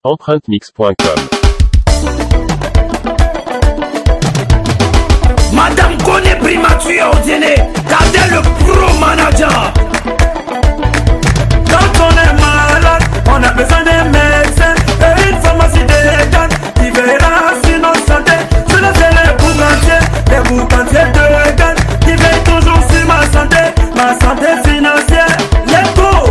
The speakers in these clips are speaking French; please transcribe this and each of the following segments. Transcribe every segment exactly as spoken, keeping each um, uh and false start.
empreinte mix point com. Madame Koné Primature au dîner, gardez le pro manager. Quand on est malade, on a besoin d'un médecin et une pharmacie d'élégante qui verra sur nos santé. Je le sais les boucantiers, les boucantiers de Gane qui veillent toujours sur ma santé, ma santé financière. Let's go!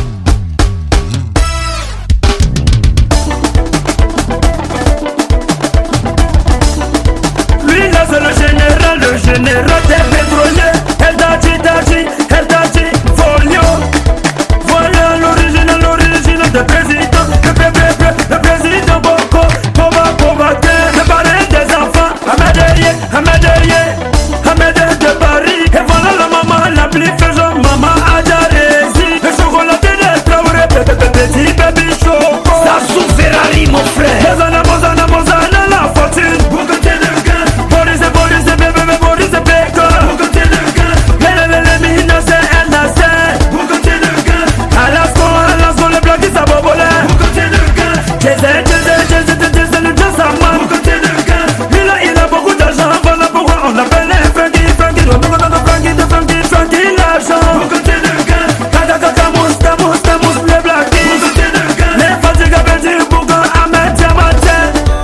Lui là c'est le général, le général des pétroliers. El Daji, Daji, El Daji, Folio. Voilà l'original, l'original de président. Le président, le président Boko, Koba, Koba, le parrain des enfants. Amédélier, Amédélier, Amédé de Paris. Et voilà la maman la plus faisant, maman Adjaresi. Le chocolaté de Traoré, petit baby choco. Ça sous Ferrari mon frère. Mozana, Mozana, Mozana, la fortune. Bougoté de Gane. Boris et Boris et bébé, bébé, Boris et Bacon. Bougoté de Gane. Les, les, les, les, Mina, c'est un nasser. Bougoté de Gane. Alasco, Alasco, les blagues, ça bobolé. Bougoté de Gane. Jésus, Jésus, Jésus, Jésus, le Dieu, ça m'a. Bougoté de Gane. Il a, il a beaucoup d'argent, voilà pourquoi on l'appelle Frankie, Frankie, Frankie, de Frankie, Frankie, l'argent. Bougoté de Gane. Kaka, kaka, mousse, tamousse, tamousse, les blagues. Bougoté de Gane. Les fatigues à Belgique, Bougon, Ahmed, Diamantin.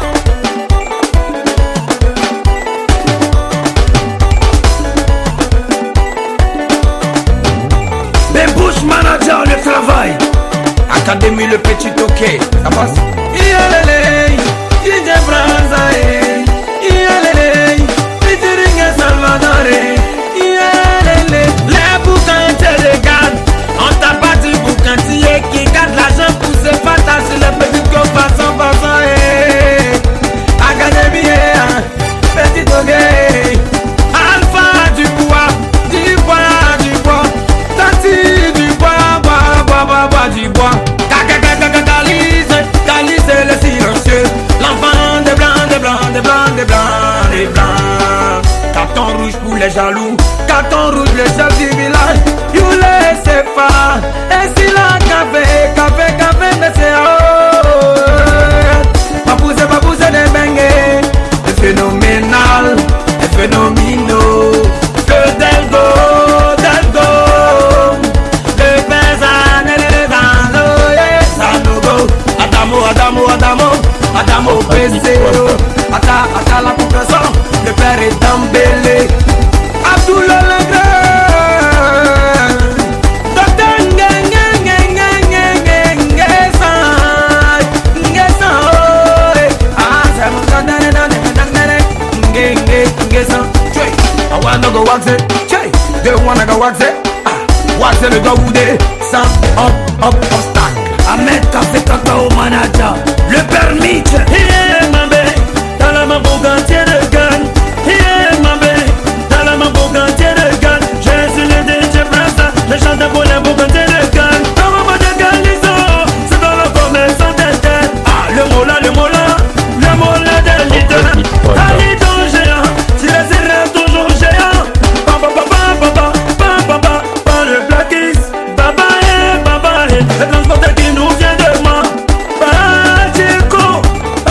Ben Bush manager le travail. Académie le petit toqué. Ça passe. Ialele, D J Branzae. Ialele, featuring Salvador. Ialele, les boucantiers de Gane. On t'a pas dit boucantier qui garde l'argent pour se partager les petits que passant, passant. Académie, petit toqué. Alpha du bois, du bois, du bois. Tati du bois, bois, bois, bois, bois, du bois. Caca, caca, caca, Calice, Calice le silencieux. L'enfant des blancs, des blancs, des blancs, des blancs, des blancs. Carton rouge pour les jaloux, carton rouge les chefs du village. You laissez pas, et si la café, café, café, mais c'est oh. Pas pousser, pas pousser des bengets. C'est phénoménal, c'est phénoménal. Que Delgo, Delgo. Le paysan et les anneaux, Sanogo. Adamo, Adamo, Adamo, Adamo, Pesero. Ata, Ata la compréhension. Le père est embellé. Abdoullah le Grand. Docteur Nge, Nge, Nge, Nge, Nge, Ngesan. Ngesan, oh, eh. Ah, c'est mon dandane, dandane, dandane. Nge, Nge, Ngesan. Tchè, I wanna go wax it. Tchè, they wanna go wax it. Ah, wax it, le gars woudé. Sans up, up, obstacle. Ahmed Café Cacao Manager. Le permis, yeah, ma belle. Dans la main bougantier de Gane. Yeah, ma belle. Dans la main bougantier de Gane. Je suis le D J Brasa. Je chante pour les bougantiers de Gane. Dans ma main de Galizo. C'est dans le commerce en tête. Ah, le mot là, le mot là. Le mot là de l'idole. Alidon géant. Si les erreurs toujours géant. Baba, baba, baba, baba, baba, baba, le blackis. Baba, eh, baba, eh. Le transporteur qui nous vient de moi. Batico.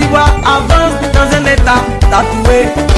d'Ivoire avance dans un état tatoué.